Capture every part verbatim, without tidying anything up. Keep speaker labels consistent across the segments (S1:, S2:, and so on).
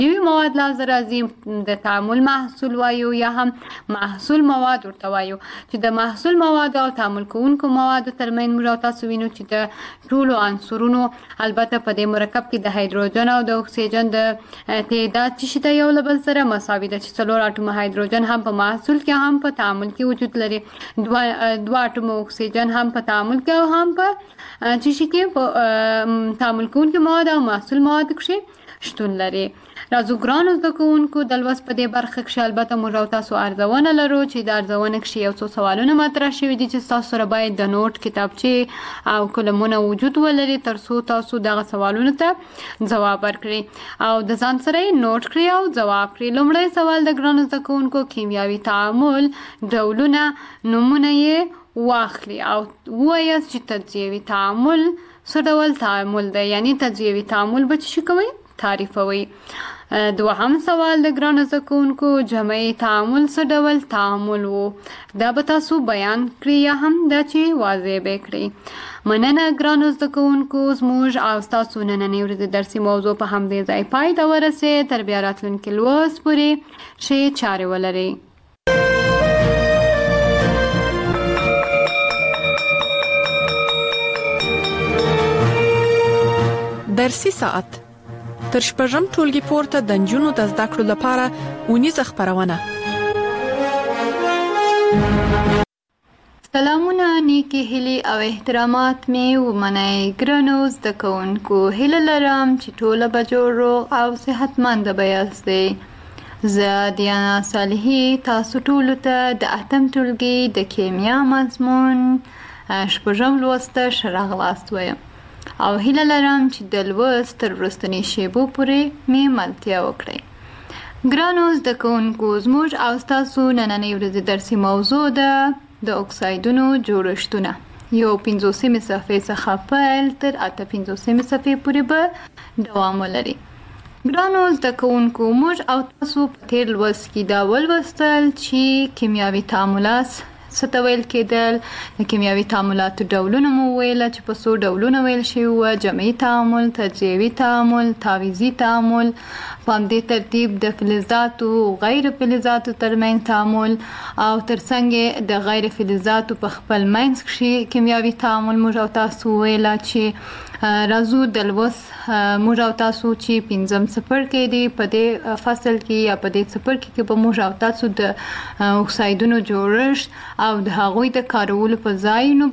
S1: یوی مواد لازم راځي د تعامل محصول وایو یا هم محصول مواد ورته وایو چې د محصول مواد او تعامل کوونکو موادو ترمنځ موږ تاسو وینو چې د ټولو عنصرونو البته په دې مرکب کې د هایدروجن او د اکسیجن د تعداد چې د یو له بل سره مساوي ده چې څلور اټومه هایدروجن هم په محصول کې هم په تعامل کې وجود لري دوه دوه اټومه اکسیجن هم په تعامل کې او هم په چې شي کې په تعامل کوونکو مواد او محصول مواد کې شتون لري. راځو ګرانو زده کوونکو د لوست په دې برخه کې البته موږ او تاسو ارزونه لرو چې د ارزونه کې یو څو سوالونه مطرح شوي دي چې تاسو سره باید د نوٹ کتابچې او قلمونه وجود ولري ترڅو تاسو دغه سوالونو ته ځواب ورکړئ او د ځان سره یې نوٹ کړئ او ځواب کړئ. لومړی سوال د ګرانو زده کوونکو کیمیاوي تعامل ډولونه نومونه یې واخلي او ووایاست چې تجزیوي تعامل څه ډول تعامل دی یعنی تجزیوي تعامل به څه کوئ تعریفوي. دوهم سوال د ګرانو زده کوونکو جمعي تعامل څه ډول تعامل و دا به تاسو بیان کړئ یا هم دا چې واضح به کړئ. مننه ګرانو زده کوونکو زموږ او ستاسو نننۍ ورځې درسي موضوع په همدې ځای پای ته ورسېد. تر بیا راتلونکي لوست پورې ښې چارې ولرئ.
S2: درسي ساعت تر شپږم ټولګي پورته د نجونو د زده کړو لپاره اونیزه خپرونه.
S1: سلامونه، نیکی هیلې او احترامات مې ومنئ. ګرانو زده کوونکو، هیله لرم چې ټوله به جوړ روغ او صحتمند به یاستئ. زه دیانا صالحي تاسو ټولو ته د اتم ټولګي د کیمیا مضمون شپږم لوست ته ښه راغلاست وایم او هیله لرم چې د لوست تر وروستنۍ شیبو پورې مې ملتیا وکړئ. ګرانو زده کوونکو، زموږ او ستاسو نننۍ ورځې درسي موضوع ده د اکسایدونو جوړښتونه. یو پنځوسمې صفحې څخه پیل تر اته پنځوسمې صفحې پورې به دوام ولري. ګرانو زده کوونکو، موږ او تاسو په تیر لوست کې دا ولوستل چې کیمیاوي تعاملات څه ته ویل کېدل. د کیمیاوي تعاملاتو ډولونه مو وویله چې په څو ډولونه ویل شوي وه: جمعي تعامل، تجزیوي تعامل، تعویضي تعامل، په همدې ترتیب د فلزاتو غیر فلزاتو ترمنځ تعامل او ترڅنګ د غیر فلزاتو په خپل منځ کښې کیمیاوي تعامل موږ او تاسو ویله چې راځو د لوست موږ او تاسو چې پنځم څپرکی دی په دې فصل کې یا په دې څپرکي کې به موږ او تاسو د اکسایدونو جوړښت او د هغوی د کارولو په ځایونو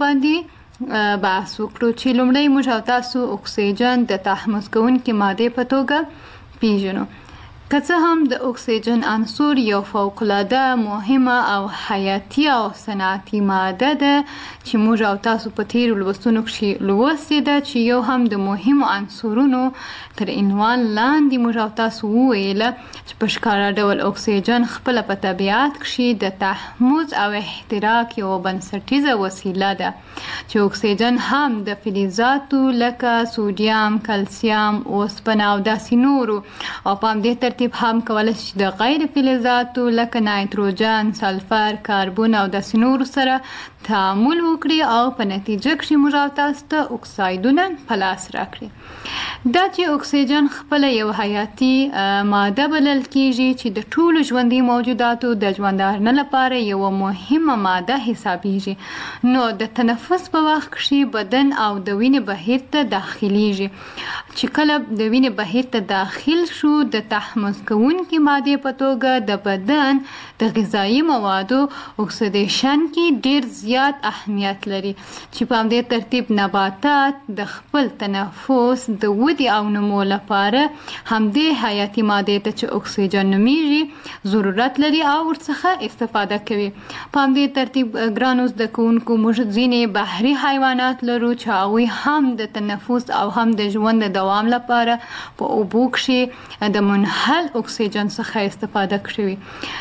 S1: باندې بحث وکړو چې لومړی موږ او تاسو اکسیجن د تحمض کوونکې مادې په توګه پیژنو. که څه هم د اکسیجن عنصر یو فوق‌العاده مهمه او حیاتي او صنعتي ماده ده چې موږ او تاسو په تیرو لوستونو کښې لوستې ده چې یو هم د مهمو عنصرونو تر عنوان لاندې موږ او تاسو وویله چې په ښکاره ډول اکسیجن خپله په طبیعت کښې د تحمض او احتراق یوه بنسټیزه وسیله ده چې اکسیجن هم د فلزاتو لکه سودیم، کلسیم، اوسپنه او داسې نورو او په همدې ترتیب هم کولی شي د غیر فلزاتو لکه نایتروجن، سلفر، کاربون او داسې نورو سره تعامل وکړي او په نتیجه کښې موږ او تاسو ته اکسایدونه په لاس راکړي. دا چې اکسیجن خپله یو حیاتي ماده بلل کېږي چې د ټولو ژوندي موجوداتو د ژوندانه لپاره یوه مهمه ماده حسابیږي، نو د تنفس په وخت کښې بدن او د وینې بهیر ته داخلیږي چې کله د وینې بهیر ته داخل شو د تحمض کوونکې مادې په توګه د بدن د غذایي موادو اکسیدیشن کې ډېر زیات اهمیت لري چې په همدې ترتیب نباتات د خپل تنفس د ودې او نمو لپاره همدې حیاتي مادې ته چې اکسیجن نومیږي ضرورت لري او ورڅخه استفاده کوي. په همدې ترتیب ګرانو زده کوونکو، موږ ځینې بحري حیوانات لرو چې هغوی هم د تنفس او هم د ژوند د دوام لپاره په اوبو کښې د منحل اکسیجن څخه استفاده کوي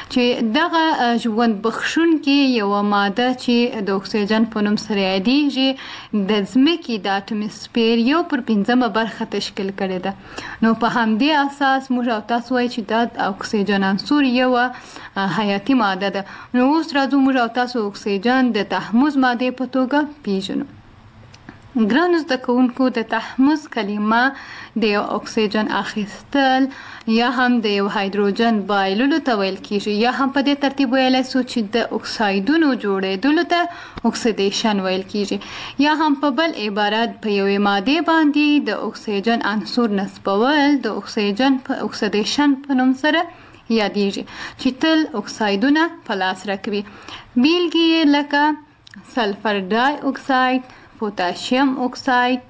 S1: چې دغه ژوند بخښونکې یوه ماده چې د اکسیجن په نوم سره یادیږي د ځمکې د اټموسفیر یو پر پنځمه برخه تشکیل کړې ده. نو په همدې اساس موږ او تاسو وایو چې دا د اکسیجن عنصر یوه حیاتي ماده ده. نو اوس راځو موږ او تاسو اکسیجن د تحمض مادې په توګه پیژنو. ګرانو زده کوونکو د تحمض کلمه د یو اکسیجن اخیستل یا هم د یو هایدروجن بایللو ته ویل کیږي، یا هم په دې ترتیب ویلی سو چې د اکسایدونو جوړېدلو ته اکسیدیشن ویل کیږي، یا هم په بل عبارت په یوې مادې باندې د اکسیجن عنصر نصبول د اکسیجن په اکسیدیشن په نوم سره یادیږي چې تل اکسایدونه په لاس راکوي. بیلګې یې لکه سلفر ډای اکساید، پوتاشیم اکساید،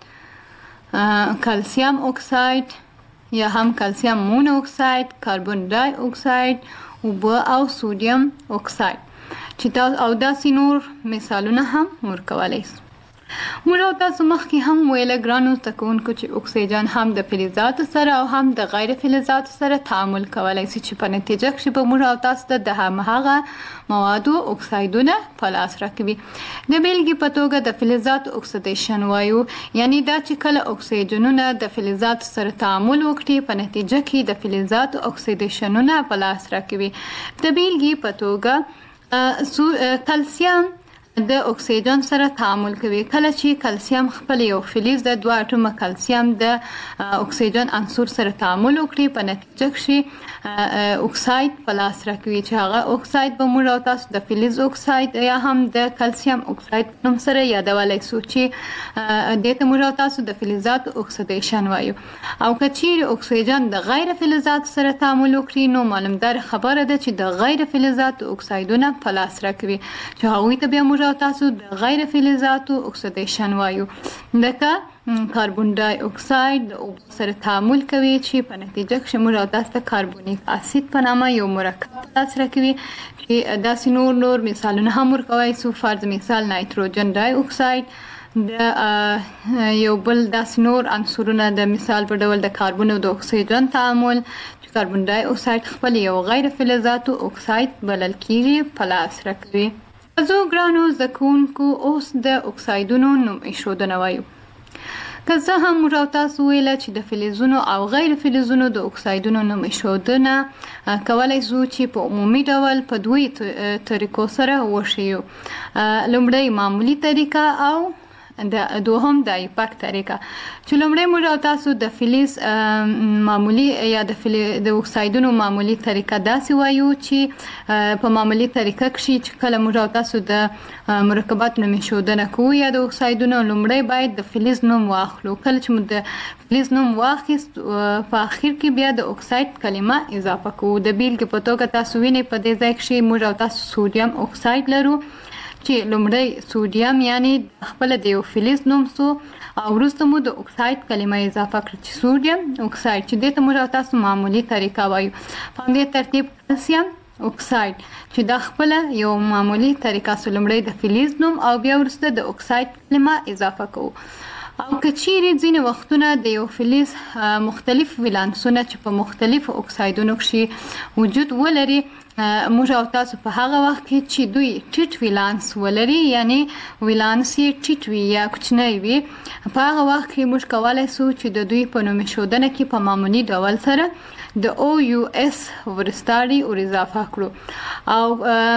S1: کلسیم اکساید یا هم کلسیم مون اکساید، کاربن ډای اکساید، اوبه او سودیم اکساید چې دا او داسې نور مثالونه هم ورکولی سو. موږ او تاسو مخکې هم ویله ګرانو زده کوونکو چې اکسیجن هم د فلزاتو سره او هم د غیر فلزاتو سره تعامل کولی سي چې په نتیجه کې به موږ او تاسو ته د همهغه موادو اکسایدونه په لاس راکوي. د بیلګې په توګه د فلزاتو اکسیدیشن وایو، یعنی دا چې کله اکسیجنونه د فلزاتو سره تعامل وکړي په نتیجه کې د فلزاتو اکسیدیشنونه په لاس راکوي. د بیلګې په توګه کلسیم د اکسیجن سره تعامل کوي. کله چې کلسیم خپل یو فلز د دوه اټومه کلسیم د اکسیجن عنصر سره تعامل وکړي په نتیجه کې اکساید په لاس راکوي چې هغه اکساید به موږ او تاسو د فلز اکساید یا هم د کلسیم اکساید په نوم سره یادولی سو چې دې ته موږ او تاسو د فلزاتو اکسیدیشن وایو. او که چیرې اکسیجن د غیر فلزاتو سره تعامل وکړي نو معلومدار خبره ده چې د غیر فلزاتو اکسایدونه په لاس راکوي چې هغوی ته بیا موږ او تاسو د غیر فلزاتو اکسیدیشن وایو. لکه کاربن ډای اکساید د اوبو سره تعامل کوي چې په نتیجه کې موږ او تاسو ته کاربونیک اسید په نامه یو مرکب په لاس راکوي چې داسې نور نور مثالونه هم ورکولی سو. فرض مثال نایتروجن ډای اکساید د یو بل داسې نور عنصرونه د مثال په ډول د کاربن او د اکسیجن تعامل چې کاربن ډای اکساید خپل یو غیر فلزاتو اکساید بلل کیږي په لاس راکوي. زه ګرانو زده کوونکو اوس د اکسایدونو نوم ایښودنه وایو. که زه هم موږ او تاسو ویله چې د فلزونو او غیر فلزونو د اکسایدونو نوم ایښودنه کولی سو چې په عمومي ډول په دوی طریقو سره وښیو. لومړی معمولي طریقه او د دوهم د ایپاک طریقه چې لومړی موږ او تاسو د فلز معمولي یا د د اکسایدونو معمولي طریقه داسې وایو چې په معمولي طریقه کې چې کله موږ او تاسو د مرکبات نوم ایښودنه کوو یا د اکسایدونو لومړی باید د فلز نوم واخلو. کله چې موږ د فلز نوم واخیست په اخر کې بیا د اکساید کلمه اضافه کوو. د بیلګې په توګه تاسو وینئ په دې ځای کې موږ او تاسو سودیم اکساید لرو چې لومړی سودیم یعنی خپل د یو فلز نوم سو او وروسته مو د اکساید کلمه اضافه کړه چې سودیم اکساید چې دې ته موږ او تاسو معمولي طریقه وایو. په همدې ترتیب کلسیم اکساید چې دا خپل یو معمولي طریقه سو، لومړی د فلز نوم او بیا وروسته د اکساید کلمه اضافه کوو. او که چیرې ځینې وختونه د یو فلز مختلف ولانسونه چې په مختلفو اکسایدونو کې وجود ولري موږ او تاسو په هغه وخت کې چې دوی ټیټ ولانس ولري یعنی ولانس یې ټیټ وي یا کوچنی وي په هغه وخت کې موږ کولی سو چې د دوی په نوم ایښودنه کې په معمولي ډول سره د او یو اس ورستاري ور اضافه کړو. او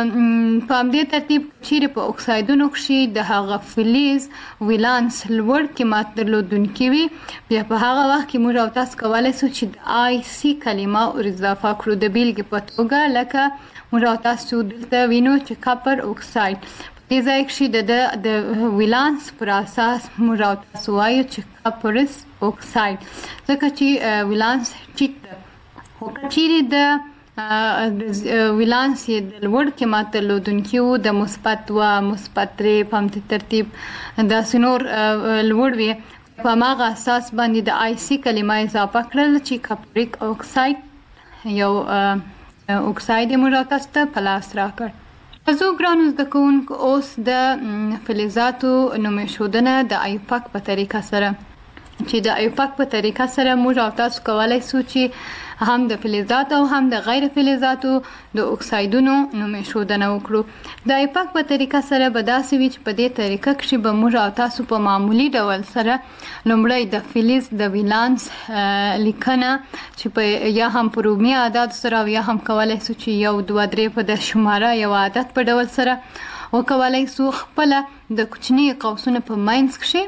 S1: په همدې ترتیب چیرې په اکسایدونو کې د هغه فلز ولانس لوړ قیمت درلودونکي وي بیا په هغه وخت کې موږ او تاسو کولی سو چې د آی سی کلمه ور اضافه کړو. د بیلګې په توګه لکه موږ او تاسو دلته وینو چې کاپر اکساید په دې ځای کې د ولانس پر اساس موږ او تاسو وایو چې کاپرس اکساید ځکه چې ولانس ټیټ ده. خو که چیرې د ولانس یې د لوړ قیمت درلودونکي وو د مثبت دوه مثبت درې په همدې ترتیب داسې نور لوړ وي په هماغه اساس باندې د آی سی کلمه اضافه کړل چې کاپریک اکساید یو اکساید یې موږ تاسو ته په لاس راکړ. زه ګرانو زده کوونکو اوس د فلزاتو نوم ایښودنه د ایپاک په طریقه سره چې د ایپاک په طریقه سره موږ او تاسو کولی سو چې هم د فلزاتو او هم د غیر فلزاتو د اکسایدونو نوم ایښودنه وکړو. د ایپاک په طریقه سره به داسې وي چې په دې طریقه کې به موږ او تاسو په معمولي ډول سره لومړی د فلز د ولانس لیکنه چې په یا هم په رومي عدد سره یا هم کولی سو چې یو دوه درې په د شماره یو عدد په ډول سره وکولی سو خپله د کوچني قوسونو په منځ کې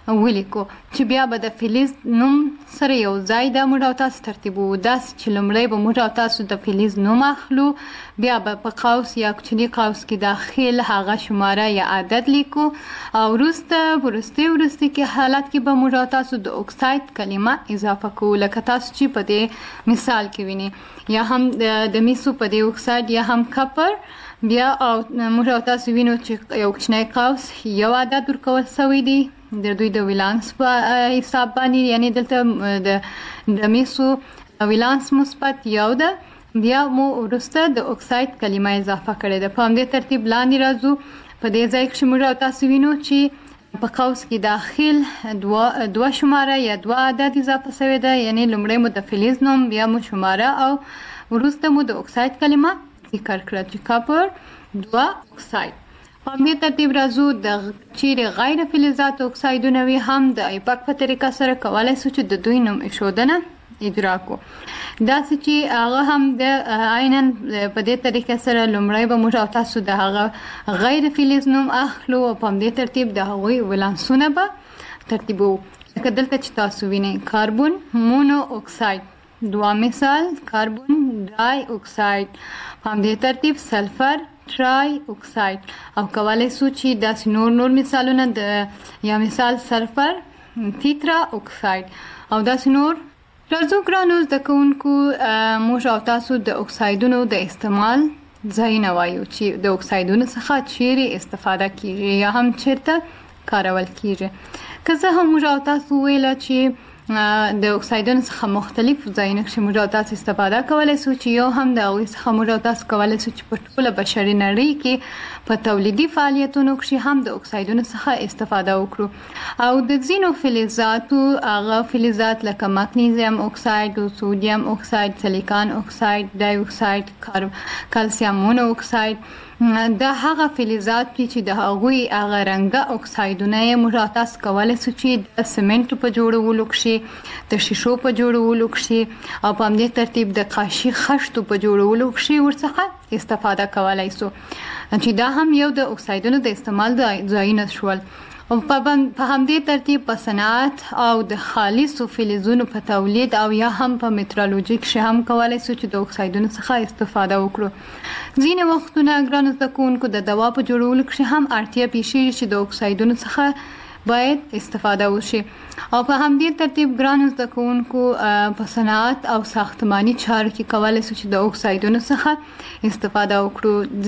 S1: ولیکو چې بیا به د فلز نوم سره یو ځای د موږ او تاسو ترتیبو داس چې لومړی به موږ او تاسو د فلز نوم اخلو بیا به په قوس یا کوچني قوس کې داخل هغه شماره یا عدد لیکو او وروسته وروستي وروستي کې حالت کې به موږ او تاسو د اکساید کلمه اضافه کوو لکه تاسو چې په دې مثال کې وینئ یا هم د میسو په دې اکساید یا هم کپر بیا او موږ او تاسو وینو چې یو کوچنی قوس یو عدد ورکول شوی دی د دوی د ولانس په حساب باندې یعنی دلته د د میسو ولانس مثبت یو ده بیا مو وروسته د اکساید کلمه اضافه کړې ده په همدې ترتیب لاندې راځو په دې ځای کې موږ او تاسو وینو چې په قوس کې داخل دوه دوه شماره یا دوه عدد اضافه شوی ده یعنی لومړی مو د فلز نوم بیا مو شماره او وروسته مو د اکساید کلمه ذکر کړه چې کاپر دوه اکساید په همدې ترتیب راځو د چیرې غیر فلزاتو اکسایدونه وي هم د ایپاک په طریقه سره کولی شو چې د دوی نوم ایښودنه اجرا کو داسې چې هغه هم د عیناً په دې طریقه سره لومړی به موږ او تاسو د هغه غیر فلز نوم اخلو او په همدې ترتیب د هغوی ولانسونه به ترتیبو لکه دلته چې تاسو وینئ کاربن مونو اکساید دوه مثال کاربن ډای اکساید په همدې ترتیب سلفر ټرای اکساید او کولی شو چې داسې نور نور مثالونه د یا مثال سلفر تیترا اکساید او داسې نور راځو ګرانو زده کوونکو موږ او تاسو د اکسایدونو د استعمال ځایونه وایو چې د اکسایدونو څخه چیرې استفاده کیږي یا هم چیرته کارول کیږي که څه هم موږ او تاسو ویله چې د اکسایدونو څخه مختلف ځایونه کې موږ او تاسو استفاده کولی شو چې یو هم د هغوی څخه موږ او تاسو کولی شو چې په ټوله بشري نړۍ کې په تولیدي فعالیتونو کې هم د اکسایدونو څخه استفاده وکړو او د ځینو فلزاتو هغه فلزات لکه مګنیزیم اکساید او سودیم اکساید سیلیکان اکساید ډای اکساید کلسیم مونو اکساید دا هغه فلزات چې د هغوی هغه رنګه اکسایدونه یې موږ تاسو کولی شو چې د سمنټو په جوړولو کې د شیشو په جوړولو کې او په همدې ترتیب د قاشي خښتو په جوړولو کې ورڅخه استفاده کولی شو چې دا هم یو د اکسایدونو د استعمال ځایونه شول او په همدې ترتیب په صنعت او د خالصو فلزونو په تولید او یا هم په مترالوژي کې هم کولی شو چې د اکسایدونو څخه استفاده وکړو ځینې وختونه ګرانو زده کوونکو د دوا په جوړولو کې هم اړتیا پیښیږي چې د اکسایدونو څخه باید استفاده وشي او په همدې ترتیب ګرانو زده کوونکو په صنعت او ساختماني چارو کې کولی شو چې د اکسایدونو څخه استفاده وکړو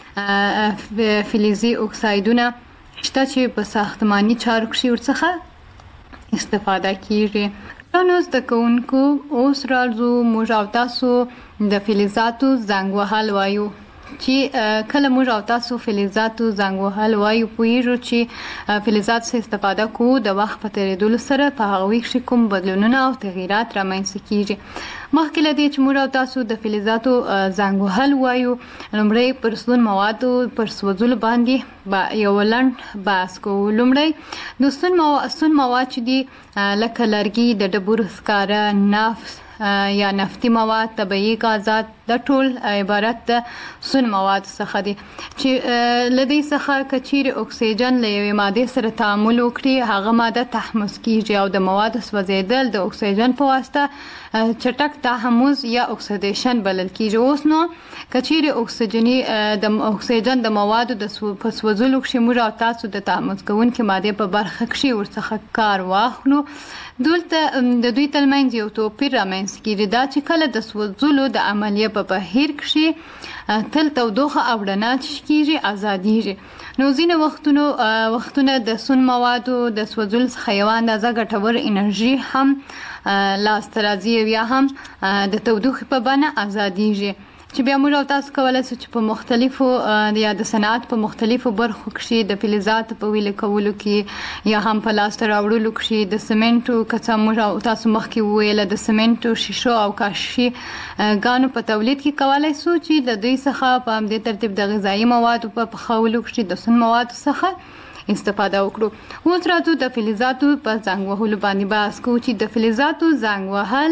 S1: ځینې فلزي اکسایدونه شته چې په ساختماني چارو کې ورڅخه استفاده کیږي ګرانو زده کوونکو اوس راځو موږ او تاسو د فلزاتو زنګ وهل وایو چې کله موږ او تاسو فلزاتو زنګ وهل وایو پوهیږو چې فلزات څخه استفاده کوو د وخت په تیریدلو سره په هغوی کې کوم بدلونونه او تغییرات رامنځته کیږي مخکې له دې چې موږ او تاسو د فلزاتو زنګ وهل وایو لومړی پر سون موادو پر سوځولو باندې یو لنډ بحث کوو لومړی د سون مواد سون مواد چې دي لکه لرګي د ډبرو سکاره نفت یا نفتي مواد طبيعي غازات د ټول عبارت د سون مواد څخه دي چې لدی څخه کچیر اکسیجن له یوې ماده سره تعامل وکړي هغه ماده تحمض کیږي او د مواد سوځیدل د اکسیجن په واسطه چټک تحمض یا اکسیدیشن بلل کیږي اوس نو کچیر اکسیجنی د اکسیجن د موادو د سوځولو کې موږ او تاسو د تحمض کوونکې ماده په برخه کې ورڅخه کار واخلو دلته د دوی ترمنځ یو توپیر رامنځته کیږي دا چې کله د سوځولو د عملیه په بهیر کې تل تودوخه او رڼا کیږي ازادیږي نو ځینې وختونو وختونه د سون موادو د سوځولو څخه یو اندازه ګټور انرژي هم لاسته راځي یا هم د تودوخې په بڼه ازادیږي چې بیا موږ او تاسو کولی شو چې په مختلفو یا د صنعت په مختلفو برخو کې د فلزاتو په ویلې کولو کې یا هم په لاسته راوړلو کې د سمنټو کڅه موږ او تاسو مخکې وویل د سمنټو شیشو او کاشي ګانو په تولید کې کولی شو چې د دوی څخه په همدې ترتیب د غذایي موادو په پخولو کې د سون موادو څخه استفاده وکړو اوس راځو د فلزاتو په زنګ وهلو باندې بحث کوو چې د فلزاتو زنګ وهل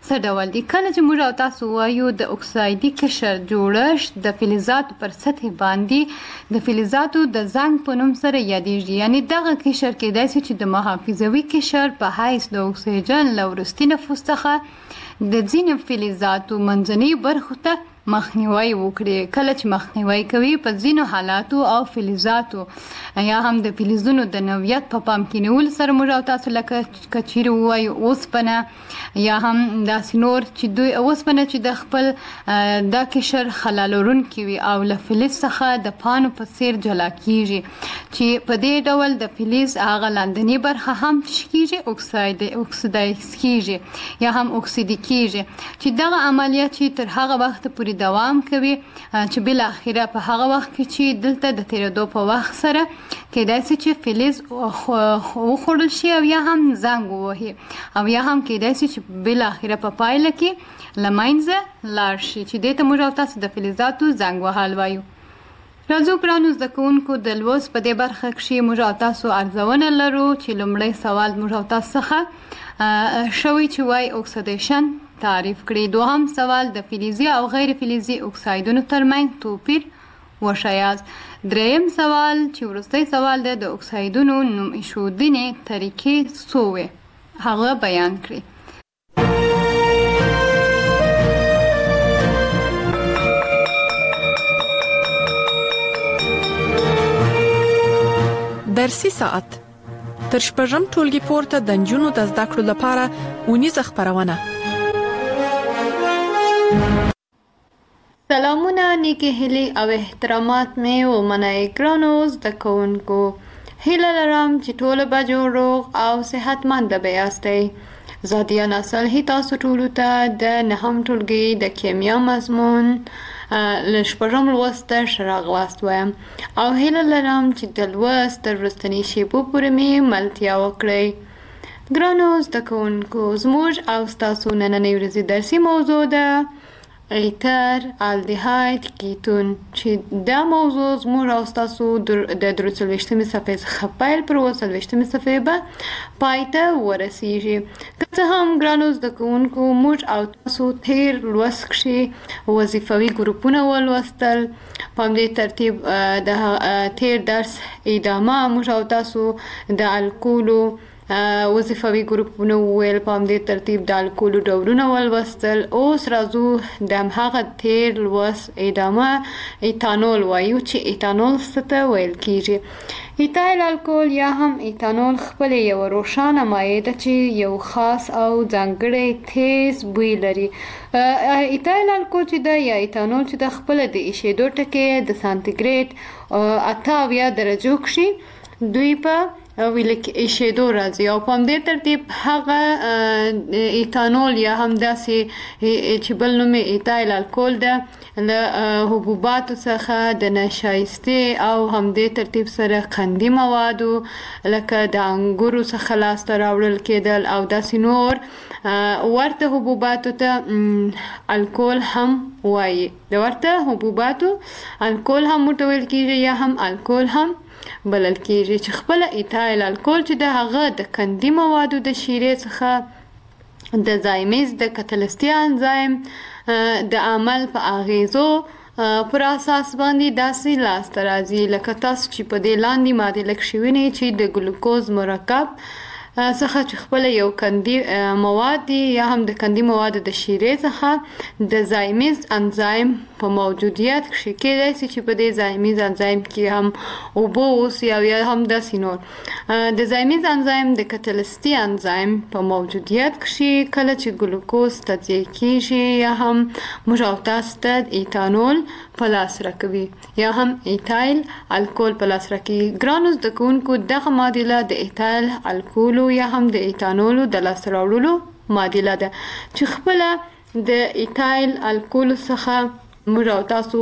S1: څه ډول دي. کله چې موږ او تاسو وایو د اکسایدي قشر جوړښت د فلزاتو پر سطح باندې د فلزاتو د زنګ په نوم سره یادېږي. یعنی دغه قشر کېدای شي چې د محافظوي قشر په حیث د اکسیجن له وروستي نفوس څخه د ځینو فلزاتو منځنۍ برخو ته مخنیوي وکړي. کله چې مخنیوي کوي په ځینو حالاتو او فلزاتو یا هم د فلزونو د نوعیت په پام کې نیول سره موږ او تاسو لکه کچیر وایو اوسپنه یا هم داسې نور چې دوی اوسپنه چې د خپل د قشر خلا لرونکي وي او له فلز څخه د پانو په څیر جلا کیږي چې په دې ډول د فلز هغه لاندنی برخه هم کیږي اکساید اکسیدایز کیږي یا هم اکسیدي کیږي چې دغه عملیات چې تر هغه وخت پورې دوام کوي چې بل اخیره په هغه وخت کې چې دلته د تیرېدو په وخت سره کېدای شي چې فلز وخوړل شي او یا هم زنګ ووهي او یا هم کېدای شي چې بل اخیره په پایله کې له منځه لاړ شي چې دې ته موږ او تاسو د فلزاتو زنګ وهل وایو. راځو ګرانو زده کوونکو د لوست په دې برخه کې موږ او تاسو ارزونه لرو چې لومړی سوال موږ او تاسو څخه شوی چې وای اکسیدیشن تعریف کړي. دوهم سوال د فلزي او غیر فلزي اکسایدونو ترمنځ توپیر وښایاست. دریم سوال چې وروستی سوال دی د اکسایدونو نوم ایښودنې طریقې څو وې هغه بیان کړي.
S2: درسي ساعت تر شپږم ټولګي پورته د نجونو د زده کړو لپاره اونیزه خبرونه.
S1: سلامونه، نیکی هیلی او احترامات می و منای ګرانو زده کوونکو. هیله لرم چې ټول به جوړ روغ او صحتمند به یاستئ. زه دیانا صالحي تاسو ټولو ته د نهم ټولګي د کیمیا مضمون له شپږم لوست ښه راغلاست وایم او هیله لرم چې د لوست تر وروستنۍ شېبو پورې مې ملتیا وکړئ. ګرانو زده کوونکو، زموږ او ستاسو نننۍ ورځې درسي موضوع ده ایتر الدیهاید کیتون چې دا موضوع زموږ او ستاسو د درې څلوېښتمې صفحې څخه پیل پر اووه څلوېښتمې صفحې به پای ته ورسیږي. که څه هم ګرانو زده کوونکو موږ او تاسو تیر لوست کښې وظیفوي ګروپونه ولوستل. په همدې ترتیب د تیر درس ادامه موږ او تاسو د الکولو وظیفوي ګروپونه وویل، په همدې ترتیب د الکولو ډولونه ولوستل. اوس راځو د هماغه تیر لوست ادامه ایتانول وایو چې ایتانول څه ته ویل کیږي. ایتایل الکول یا هم ایتانول خپل یو روښانه مایع ده چې یو خاص او ځانګړی تیز بوی لري. ایتایل الکول چې ده یا ایتانول چې ده خپل د ایشېدو ټکي د سانتیګریډ اته اویا درجو کښې دوی په ویل ایشېدو راځي او په همدې ترتیب هغه ایتانول یا هم داسې چې بل نوم یې ایتایل الکول ده له حبوباتو څخه د نشایستې او همدې ترتیب سره قندي موادو لکه د انګورو څخه لاسته راوړل کېدل او داسې نور ورته حبوباتو ته الکول هم وایي. د ورته حبوباتو الکول هم ورته ویل کېږي یا هم الکول هم بلل کېږي چې خپل ایتایل الکول چې د هغه د قندي موادو د شیرې څخه د زایمیز د کتلستي انزایم د عمل په اغیزو پر اساس باندې داسې لاسته راځي لکه تاسو چې په دې لاندې ماده لکه وینئ چې د ګلوکوز مرکب څخه چې خپل یو قندي مواد دي یا هم د قندي موادو د شیرې څخه د زایمیز انزایم په موجودیت کې کېدای شي چې په دې زایمیز انزایم کې هم اوبه اوسي او یا هم داسې نور. د زایمیز انزایم د کتلستي انزایم په موجودیت کې کله چې ګلوکوز تجزیه کېږي یا هم موږ او تاسو ته ایتانول په لاس راکوي یا هم ایتایل الکول په لاس راکوي. ګرانو زده کوونکو، دغه معادله د ایتایل الکولو یا هم د ایتانولو د لاسته راوړلو معادله ده چې خپله د ایتایل الکولو څخه موږ او تاسو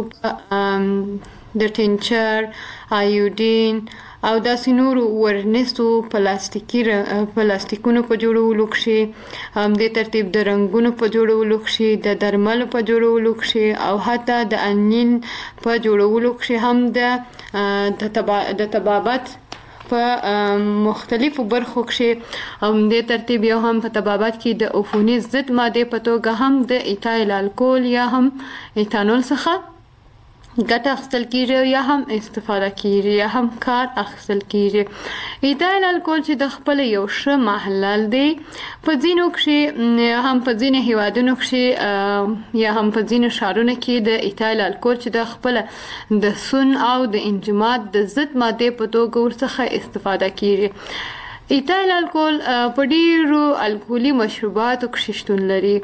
S1: د ټینچر، آیوډین او داسې نورو ورنیسو پلاستیکي پلاستیکونو په جوړولو کښې، همدې ترتیب د رنګونو په جوړولو کښې، د درملو په جوړولو کښې او حتی د انین په جوړولو کښې هم د د طبابت په مختلفو برخو کې او د ترتیب یو هم په طبابت کې د عفوني ضد ماده په توګه هم د ایتایل الکول یا هم ایتانول څخه ګټه اخیستل کیږي یا هم استفاده کیږي یا هم کار اخیستل کیږي. ایتایل الکول چې د خپل یو ښه محلل دی په ځینو کې هم په ځینو هیوادونو کې یا هم په ځینو ښارونو کې د ایتایل الکول چې د خپل د سون او د انجماد د ضد ماده په توګه ورڅخه استفاده کیږي. ایتایل الکول په ډیرو الکولي مشروباتو کې شتون لري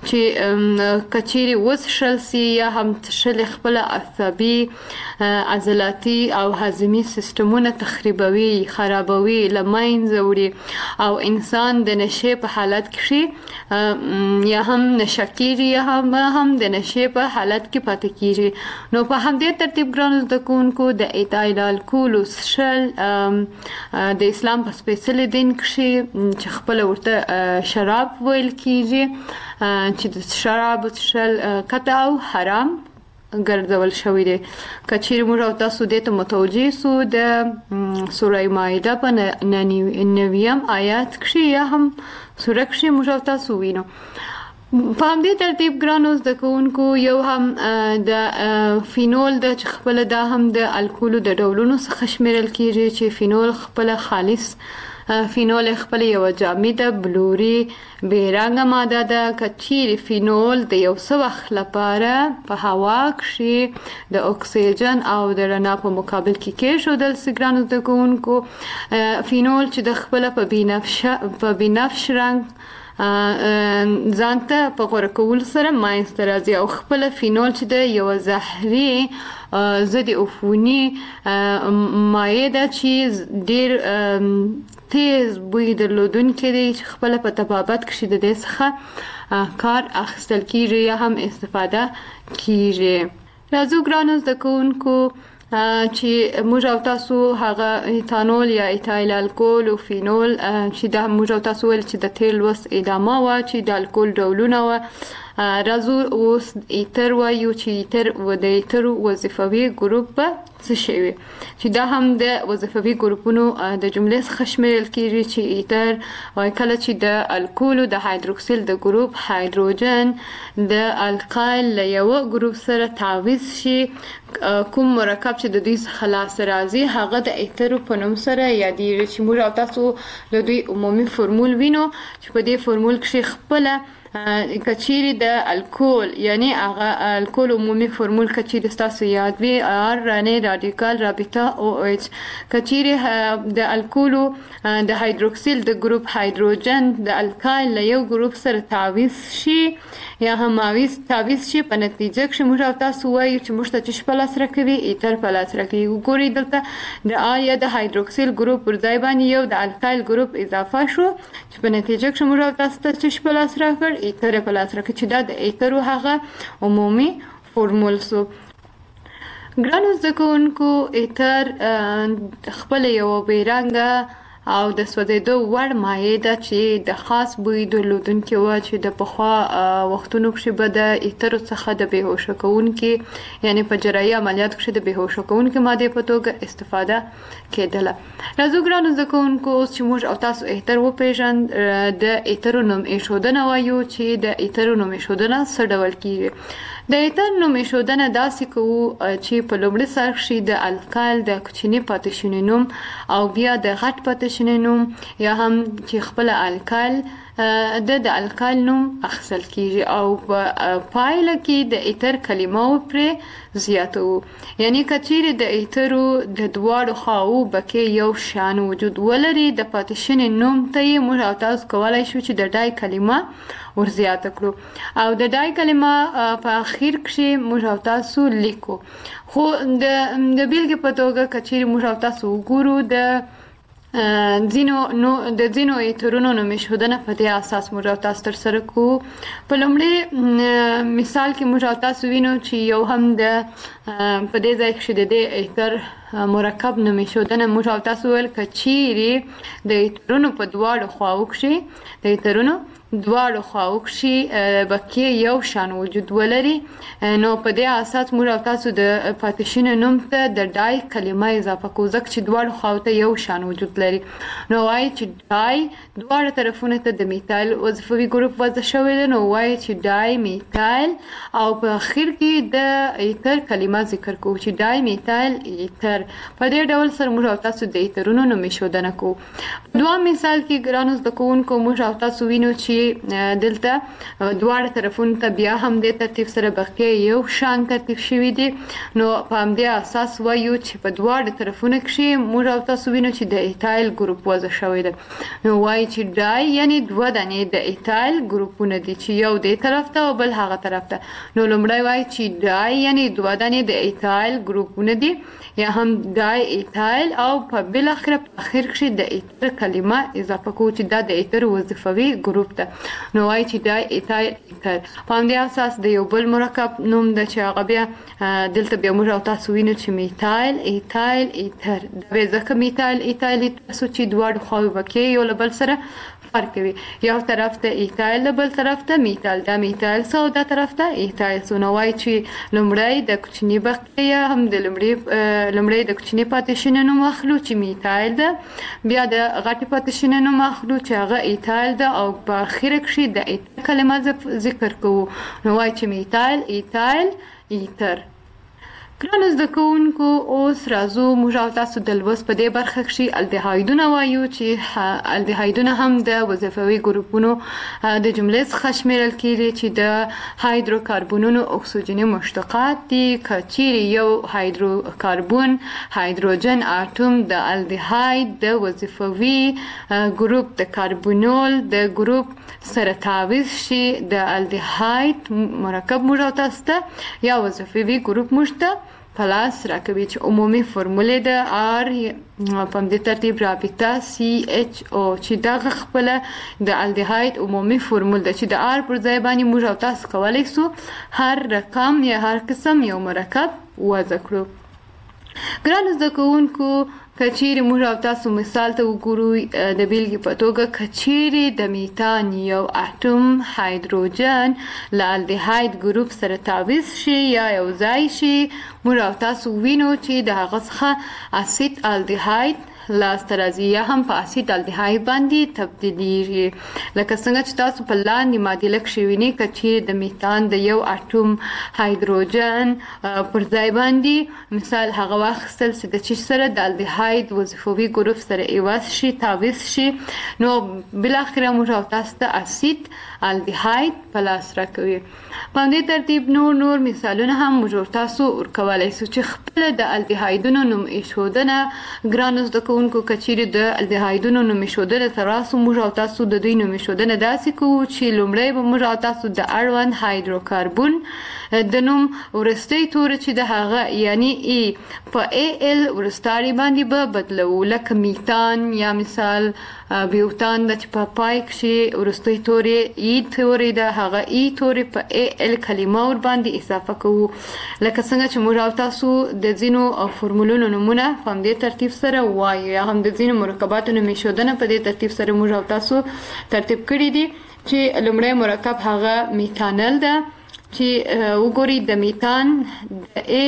S1: چې کچيري وڅښل سي یا هم څښل خپل عصبي عضلاتي او هضمي سیستمونه تخریبوي خرابوي لمنځه وړي او انسان د نشې په حالت کې یا هم نشکيري یا هم هم د نشې په حالت کې پاتې کیږي. نو په همدې ترتیب ګرانو زده کوونکو د ایتایل الکول څښل د اسلام په سپېڅلي دین کې چې خپل ورته شراب ویل کیږي چې د شراب څښل قطع او حرام ګرځول شوی دی. کچېرې موږ او تاسو دې ته متوجه سو د سوره مائده په نویم آیات کې یا هم سوره کې موږ او تاسو وینو. په همدې ترتیب ګرانو زده کوونکو یو هم د فینول د چې خپل دا هم د الکولو د ډولونو څخه شمیرل کیږي چې فینول خپل خالص فینول خپل یو جامده بلوري بیرنګه ماده ده. کچېرې فینول د یو څه وخت لپاره په هوا کې د اکسیجن او د رڼا په مقابل کې کېښودل سي ګرانو زده کوونکو. فینول چې د خپل په بنفشه په بنفش رنګ ځانته په غوره کول سره ماینځته راځي او خپل فینول چې د یو زهري ضد عفوني مایع ده چې ډیر تیز بوی درلودونکی دی چې خپل په طبابت کې د دې څخه کار اخیستل کیږي یا هم استفاده کیږي. راځو ګرانو زده کوونکو چې موږ او تاسو هغه ایتانول یا ایتایل الکول او فینول چې د موږ او تاسو ول چې د تیل وس ادامه وا چې د الکول ډولونه وا راځو اوس ایتر وایو چې ایتر و د ایتر وظیفوي ګروپ څه شی وي چې دا هم د وظیفوي ګروپونو د جملې څخه شمیرل کیږي چې ایتر وای کله چې د الکول د هایدروکسیل د ګروپ هایدروجن د القایل له یو ګروپ سره تعویض شي کوم مرکب چې د دوی څخه لاس راځي هغه د ایتر په نوم سره یادېږي چې موږ او تاسو د دوی عمومي فرمول وینو چې په دې فرمول کې خپل کچېرې د الکول یعنی هغه الکول عمومي فرمول کچېرې تاسو یاد وي ار رانه رادیکال رابطه او ایچ. کچېرې د الکول د هایدروکسیل د ګروپ هایدروجن د الکایل له یو ګروپ سره تعویض شي یا هم تعویض تعویض شي په نتیجه کې موږ او تاسو وایو چې موږ ته چې په لاس راکوي ایتر په لاس راکوي. وګورئ دلته د ا یا د هایدروکسیل ګروپ پر ځای باندې یو د الکایل ګروپ اضافه شو چې په نتیجه کې موږ او تاسو ته چې په لاس راکړ ایتر په لاس راکړي چې دا د ایتر هغه عمومي فورمول سو. ګرانو زده کوونکو ایتر خپل یو بیرنګه او د سوځېدو وړ مایع ده چې د خاص بوی درلودونکې وه چې د پخوا وختونو کې به د ایترو څخه د بېهوشه کوونکي یعنې په جراحي عملیاتو کې د بېهوشه کوونکې مادې په توګه استفاده کېدله. راځو ګرانو زده کوونکو اوس چې موږ او تاسو ایتر وپېژند د ایترو نوم ایښودنه وایو چې د ایترو نوم ایښودنه څه ډول کیږي. د ایتر نوم ایښودنه داسې کوو چې په لومړي سر کې د الکایل د کوچني پاتې شوني نوم او بیا د غټ پاتې شوني نوم یا هم چې خپل الکایل د د الکایل نوم اخیستل کیږي او په پایله کې د ایتر کلمه پرې زیاتو. یعنی کچېرې د ایترو د دواړو خواو بکې یو شان وجود ولري د پاتې شوني نوم ته یې موږ او تاسو کولی شو چې د ډای کلمه ورزیاته کړو او د ډای کلمه په اخیر کې موږ او تاسو لیکو. خو د د بیلګې په توګه کچېرې موږ او تاسو وګورو د ځینو نو د ځینو ایترونو نوم ایښودنه په دې اساس موږ او تاسو ترسره کوو. په لومړي مثال کې موږ او تاسو وینو چې یو هم د په دې ځای کې د دې ایتر مرکب نوم ایښودنه موږ او تاسو ویل کچېرې د ایترونو په دواړو خواو کې د ایترونو دواړو خواو کښې بقیې یو شان وجود ولري، نو په دې اساس موږ او تاسو د پاتې نوم ته د ډای کلمه اضافه کوو، ځکه چې دواړو خواو ته یو شان وجود لري. نو وایي چې ډای دواړه طرفونه ته د میتایل وظیفوي ګروپ وضع شوی دی، نو وایي چې ډای میتایل، او په اخر کې د ایتر کلمه ذکر کوو چې ډای میتایل ایتر. په دې ډول سره موږ او تاسو د ایترونو نوم ایښودنه کوو. دوام مثال کې ګرانو زده کوونکو موږ او تاسو وینو چې دلته دواړه طرفونو ته بیا هم د ترتیب سره بقیه یو شان ترتیب شوي دي، نو په همدې اساس وایو چې په دواړو طرفونو کښې موږ او تاسو وینو چې د ایتایل ګروپ وضع شوی دی. نو وایي چې ډای یعنی دوه دانې د ایتایل ګروپونه دي چې یو دې طرف ته او بل هغه طرف ته. نو لومړی وایي چې ډای یعنی دوه دانې د ایتایل ګروپونه دي، یا هم ډای ایتایل، او په بالاخره په اخر کښې د ایتر کلمه اضافه کوو چې دا د ایتر وظیفوي ګروپ ده. نو وایي چې ډای ایتایل ایتر. په همدې اساس د یو بل مرکب نوم ده چې هغه بیا دلته بیا موږ او تاسو وینو چې میتایل ایتایل ایتر. دا بیا ځکه میتایل ایتایل تاسو چې دواړو خواوې بقیې یو له بل سره فرق کوي، یو طرف ته ایتایل بل طرف ته میتایل، دا میتایل سو دا طرف ته ایتایل سو. نو وایي چې لومړی د کوچني بقیه هم د لومړي لومړی د کوچني پاتې نوم اخلو چې میتایل ده، بیا د غټې پاتې نوم اخلو چې هغه ایتایل ده، او په اخره کښې د ایتر کلمه ذکر کوو. نو وایي چې میتایل ایتایل ایتر. ګرانو زده کوونکو اوس راځو موږ او تاسو د لوست په دې برخه کښې الدهایدونه وایو چې الدهایدونه هم د وظیفوي ګروپونو د جملې څخه شمیرل کېږي چې د هایدروکاربونونو اکسیجني مشتقات دي. که چیرې یو هایدروکاربون هایدروجن اتوم د الدهاید د وظیفوي ګروپ د کاربونول د ګروپ سره تعویض شي، د الدهاید مرکب موږ او تاسو ته یا وظیفوي ګروپ موږ ته پلاس راکوي چې عمومي فرمولې د آر په همدې ترتیب رابطه سی ایچ او چې دغه خپله د الدهاید عمومي فرمول ده چې د آر پر ځای باندې موږ او تاسو کولی سو هر رقم یا هر قسم یو مرکب وضع کړو. ګرانو زده کوونکو که چیرې موږ او تاسو مثال ته وګورو د بیلګې په توګه، که چیرې د میتان یو اتوم هایدروجن له الدهاید ګروپ سره تعویض شي یا یو ځای شي، موږ او تاسو وینو چې د هغه څخه اسید الدهاید لاسته راځي یا هم په اسید الدهاید باندې تبدیلیږي. لکه څنګه چې تاسو په لاندې معادله کښې وینئ، که چیرې د میتان د یو اتوم هایدروجن پر ځای باندې مثال هغه واخیستل چې د چې سره د الدهاید وظیفوي ګروپ سره عوض شي تعویض شي، نو بالاخره موږ او تاسو ته اسید الدهاید په لاس راکوي. په همدې ترتیب نور نور مثالونه هم موږ او تاسو ورکولی سو چې خپله د الدهایدونو نوم ایښودنه ګرانو زده کوونکو که چیرې د الدهایدونو نوم ایښودنه ته راسو، موږ او تاسو د دوی نوم ایښودنه داسې کوو چې لومړی به موږ او تاسو د اړوند هایدروکاربون د نوم وروستی توری چې د هغه یعنی ای په ای ال وروستاړي باندې به بدلوو، لکه میتان یا مثال بیوتان د چې په پای کښې وروستی توری ای توری د هغه ای توری په ای ال کلمه ور باندې اضافه کوو. لکه څنګه چې موږ او تاسو د ځینو فرمولونو نومونه په همدې ترتیب سره وایو، یا هم د ځینو مرکباتو نوم ایښودنه په دې ترتیب سره موږ او تاسو ترتیب کړي دي چې لومړی مرکب هغه میتانل ده چې وګورئ د میتان د ای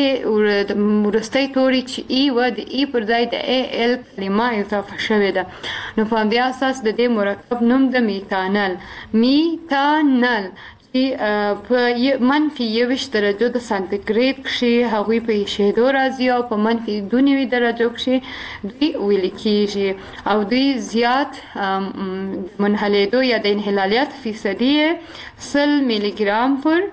S1: وروستی توری چې ای و د ای پر ځای د ای ال کلمه اضافه شوې ده. نو په همدې اساس د دې مرکب نوم د میتانل میتانل په منفي یوویشت درجو د سانتیګریډ کښې هغوی په ایښېدو راځي او په منفي دوه نوي درجو کښې دوی ویلې کېږي او دوی زیات منحلېدو یا د انحلالیت فیصدي یې سل میلي ګرام پر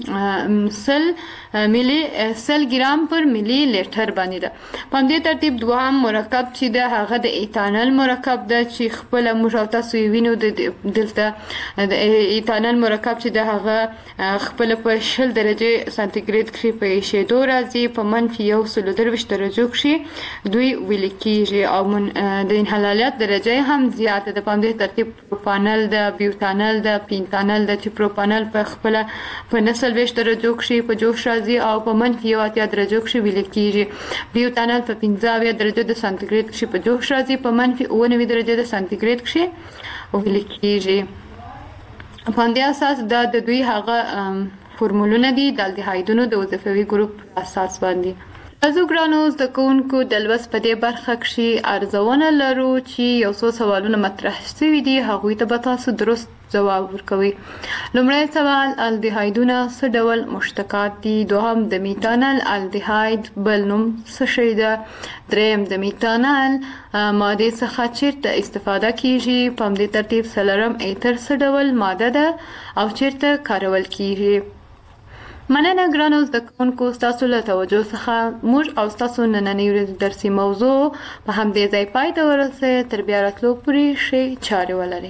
S1: سل ملي سل ګرام پر ملي لیټر باندې ده. په همدې ترتیب دوهم مرکب چې ده هغه د ایتانل مرکب ده چې خپله موږ او تاسو یې وینو دلته د ایتانل مرکب چې ده هغه خپله په شل درجې سانتیګریډ کښې په ایښېدو راځي، په منفي یو سلو درویشت درجو کښې دوی ویلې کېږي او د انحلالیت درجه یې هم زیاته ده. په همدې ترتیب پروپانل ده، بیوتانل ده، پینتانل ده چې پروپانل په خپله په نه څلوېښت درجو کښې په جوش راځي او په منفي یو اتیا درجو کښې ویلې کېږي. بیوتانل په پنځه اویا درجو د سانتیګریډ کښې په جوش راځي، په منفي اوه نوي درجې د سانتیګریډ کښې ویلې کېږي. په همدې اساس دا د دوی هغه فورمولونه دي د الډیهایدونو د وظیفوي ګروپ اساس باندې. تاسو ګرانو زده کوونکو د لوست په دې برخه کې ارزونه لرو چې یو څو سوالونه مطرح شوي دي، هغوی ته به تاسو درست جواب ورکوي. لومړی سوال، الډیهایدونه څه ډول مشتقات دي؟ دوهم، د میتانل الډیهاید بل نوم څه شی ده؟ دریم، د میتانل ماده څخه چیرته استفاده کیږي؟ په همدې ترتیب څلورم، ایتر څه ډول ماده ده او چیرته کارول کیږي؟ مننه ګرانو زده کوونکو ستاسو له توجه څخه. موږ او ستاسو نننۍ ورځې درسي موضوع په همدې ځای پای ته ورسوي. تر بیا راتلو پورې ښې چارې ولرئ.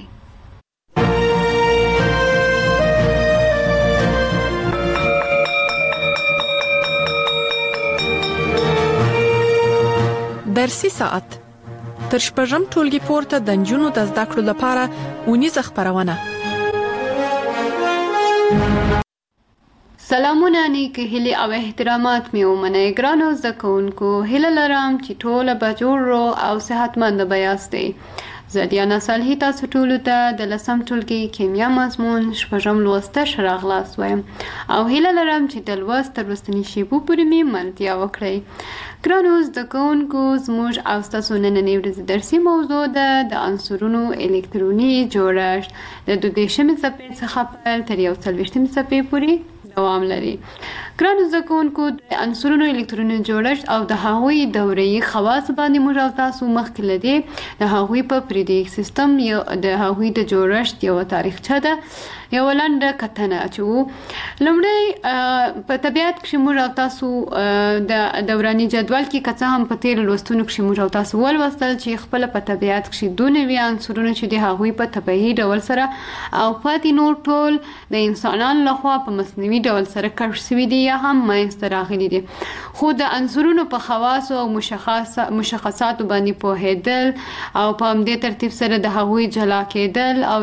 S2: درسي ساعت تر شپږم ټولګي پورته د نجونو د زده کړو لپاره اونیزه خبرونه.
S1: سلامونه، نیک هیلې او احترامات مې ومنئ. ګرانو زده کوونکو، هیله لرم چې ټوله به جوړ او صحتمند به یاستئ. زه دیانا صالحي تاسو ټولو ته د لسم ټولګي کیمیا مضمون شپږم لوست ته ښه راغلاست وایم او هیله لرم چې د لوست تر وروستني شیبو پورې مې ملتیا وکړئ. ګرانو زده کوونکو، زموږ او ستاسو نننۍ ورځې درسي موضوع ده د عنصرونو الکتروني جوړښت د دوه دېرشمې صفحې څخه پیل تر یو څلوېښتمې صفحې پورې دوام لري. ګرانو زده کوونکو، د عنصرونو الکتروني جوړښت او د هغوی دوره‌یي خواص باندې موږ او تاسو مخکې له دې د هغوی په پریډیک سیستم یو د هغوی د جوړښت یو تاریخچه ده، یو لنډه کتنه اچوو. لومړی په طبیعت کې موږ او تاسو د دوراني جدول کې که څه هم په تیر لوستونو کې موږ او تاسو ولوستل چې خپل په طبیعت کې دوه نوي عنصرونه چې د هغوی په طبيعي ډول سره او پاتې نور ټول د انسانانو لخوا په مصنوعي ډول سره کشف شوي دي یا هم منځته راغلي دي. خو د عنصرونو په خواصو او مشخصاتو باندې پوهېدل او په همدې ترتیب سره د هغوی جلا کېدل او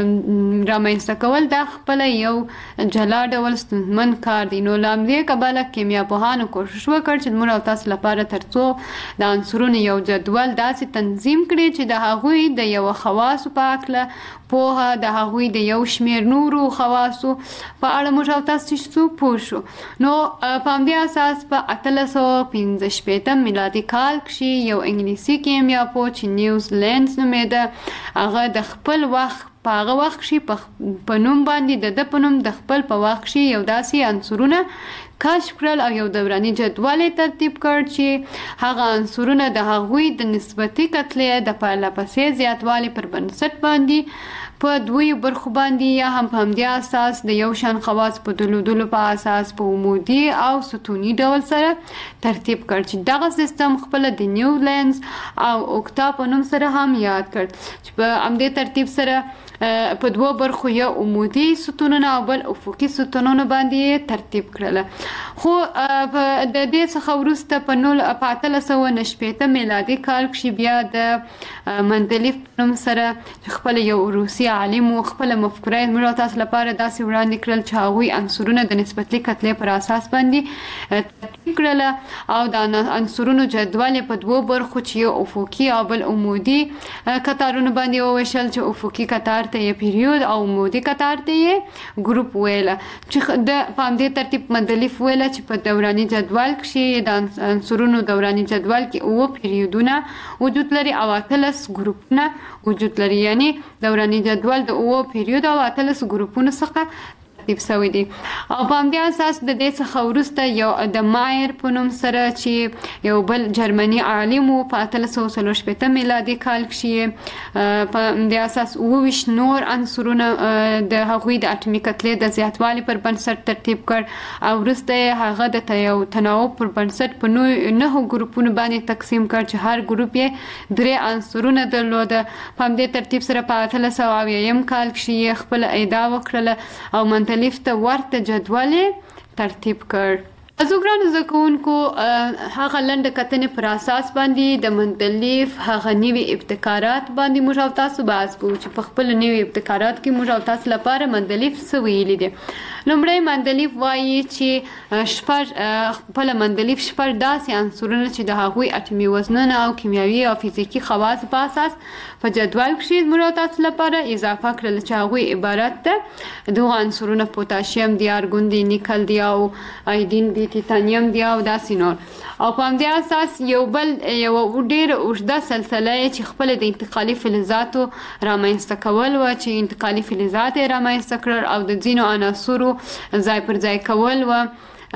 S1: رامنځته کول دا خپل یو جلا ډول ستونزمن کار دی. نو له همدې کبله کیمیا پوهانو کوشش وکړ چې موږ او تاسو لپاره ترڅو د عنصرونو یو جدول داسې تنظیم کړي چې د هغوی د یو خواصو په هکله پوهه د هغوی د یو شمېر نورو خواصو په اړه موږ او تاسو څه پوه شو. نو په همدې اساس په اتلس سوه پنځه شپېتم میلادي کال کې یو انګلیسي کیمیا پوه چې نیوز لینز نومېده، هغه د خپل وخت په هغه وخت کې په نوم باندې د ده په نوم د خپل په وخت کې یو داسې عنصرونه کشف کړل او یو دوراني جدول ترتیب کړ چې هغه عنصرونه د هغوی د نسبتي کتلې د پرله پسې زیاتوالي پر بنسټ باندې په دوی برخو باندې یا هم په همدې اساس د یو شان خواص په دلو دلو په اساس په عمودي او ستوني ډول سره ترتیب کړ چې دغه سیستم خپل د نیو لینز او اوکتا په نوم سره هم یاد کړ چې په همدې ترتیب سره په دوه برخو یو عمودي ستونونه او بل افقي ستونونه باندې ترتیب کړل. خو د دې څخه وروسته په نول په اتلس سوه نه شپېته میلادي کال کې بیا د مندلیف په نوم سره خپل یو روسي عالم او خپل مفکوره موږ تاسو لپاره داسې وړاندې کړل چې هغوی عنصرونه د نسبتي کتلې پر اساس باندې ترتیب کړل او د عنصرونو جدول په دوه برخو چې یو افقي او بل عمودي کتارونه باندې وویشل چې افقي کتار ته یې پیریود او عمودي کتار ته یې ګروپ ویله چې د په همدې ترتیب مندلیف ویله چې په دوراني جدول کې د عنصرونو دوراني جدول کې اووه پیریودونه وجود لري او اتلس ګروپونه وجود لري، یعنی دوراني جدول د اووه پیریود او اتلس ګروپونو څخه ترتیب شوی دی. او په همدې اساس د دې څخه وروسته یو د مایر په نوم سره چې یو بل جرمني عالم و په اتلس سوه څلور شپېته میلادي کال کې په همدې اساس اووه ویشت نور عنصرونه د هغوی د اټومي کتلې د زیاتوالي پر بنسټ ترتیب کړ او وروسته یې هغه د یو تناوب پر بنسټ په نهو ګروپونو باندې تقسیم کړ چې هر ګروپ یې درې عنصرونه درلوده. په همدې ترتیب سره په اتلس سوه اویایم کال کې یې خپله ادعا وکړله او مندلیف ته ورته جدول ترتیب کړ. تاسو ګرانو زده کوونکو هغه لنډه کتنې پر اساس باندې د مندلیف هغه نوي ابتکارات باندې موږ او تاسو بحث کوو چې په خپل نوي ابتکارات کې موږ او تاسو لپاره مندلیف څه ویلي دي. لومړی مندلیف وایي چې شپږ خپل مندلیف شپږ داسې عنصرونه چې د هغوی اټومي وزنونه او کیمیاوي او فزیکي خواص په اساس په جدول کې موږ او تاسو لپاره اضافه کړل چې هغوی عبارت ده دغه عنصرونه پوتاشیم دي، ارګون دي، نیکل دي او آیودین دي، ټیټانیم دی او داسې نور. او په همدې اساس یو بل یو ډېر اوږده سلسله چې خپل د انتقالي فلزاتو رامنځته کول و چې انتقالي فلزات یې رامنځته کړل او د ځینو عناصرو ځای پر ځای کول و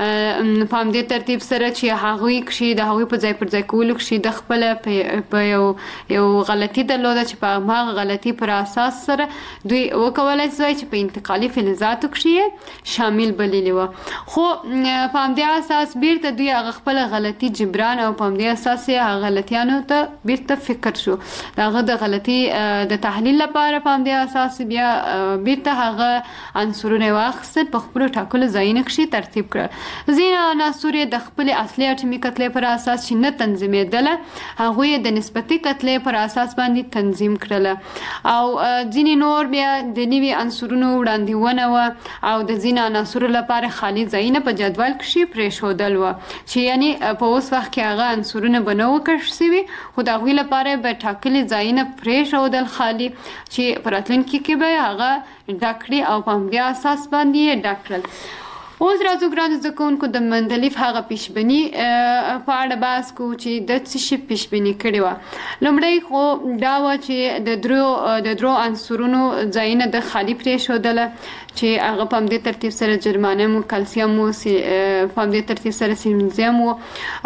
S1: په همدې ترتیب سره چې هغوی کښې د هغوی په ځای پر ځای کولو کښې د خپله په یو یو غلطي درلوده چې په هماغه غلطي پر اساس سره دوی وکولی شوی چې په انتقالي فلزاتو کښې شامل بللي وه. خو په همدې اساس بیرته دوی هغه خپله غلطي جبران او په همدې اساس یې هغه غلطیانو ته بیرته فکر شو د هغه د غلطي د تحلیل لپاره په همدې اساس بیا بیرته هغه عنصرونه یې واخیستل په خپلو ټاکلو ځایونو کښې ترتیب کړل. ځینې عناصر یې د خپلې اصلي اټومي کتلې پر اساس چې نه تنظیمېدله هغوی یې د نسبتي کتلې پر اساس باندې تنظیم کړله او ځینې نور بیا د نوي عنصرونو وړاندیونه وه او د ځینې عناصرو لپاره خالي ځایونه په جدول کښې پرېښودل وه چې یعنې په اوس وخت کې هغه عنصرونه به نه وو کشف شوي خو د هغوی لپاره به ټاکلي ځایونه پرېښودل خالي چې په راتلونکي کې به هغه ډک کړي او په همدې اساس باندې یې ډک کړل. اوس راځو ګرانو زده کوونکو د مندلیف هغه پیشبیني په اړه بحث کوو چې د څه شي پیشبیني کړې وه. لومړی خو دا وه چې د درو د درو عنصرونو ځایونه د خالي پرېښودله چې هغه په همدې ترتیب سره جرمانیم و، کلسیم و، په همدې ترتیب سره سیلینزیم و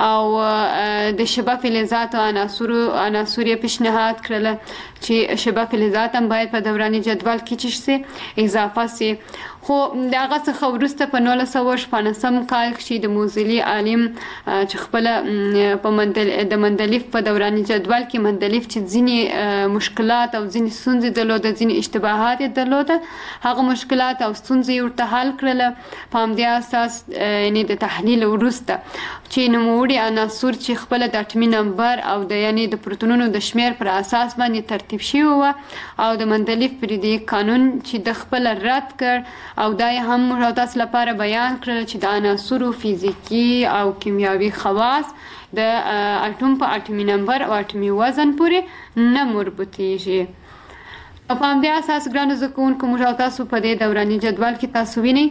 S1: او د شبه فلزاتو عناصرو عناصر یې پیشنهاد کړله چې شبه فلزات هم باید په دوراني جدول کې چی سي اضافه سي. خو د هغه څخه وروسته په نولس سوه شپاړسم کال کې د موزلي عالم چې خپله په مندل د مندلیف په دوراني جدول کې مندلیف چې ځینې مشکلات او ځینې ستونزې درلوده، ځینې اشتباهات یې درلوده، هغه مشکلات او ستونزې یې ورته حل کړله. په همدې اساس یعنې د تحلیل وروسته چې نوموړي عناصر چې خپله د اټمي نمبر او د یعنې د پروتونونو د شمیر پر اساس باندې ترتیب شوي وه او د مندلیف پیریودیک قانون چې د خپله رد کړ او دا یې هم موږ تاسو لپاره بیان کړل چې د عناصرو فزیکي او کیمیاوي خواص د اټوم په اټومي نمبر او اټومي وزن پورې نه مربوطیږي. په همدې اساس ګرانو زده کوونکو موږ تاسو په دې دوراني جدول کې تاسو وینئ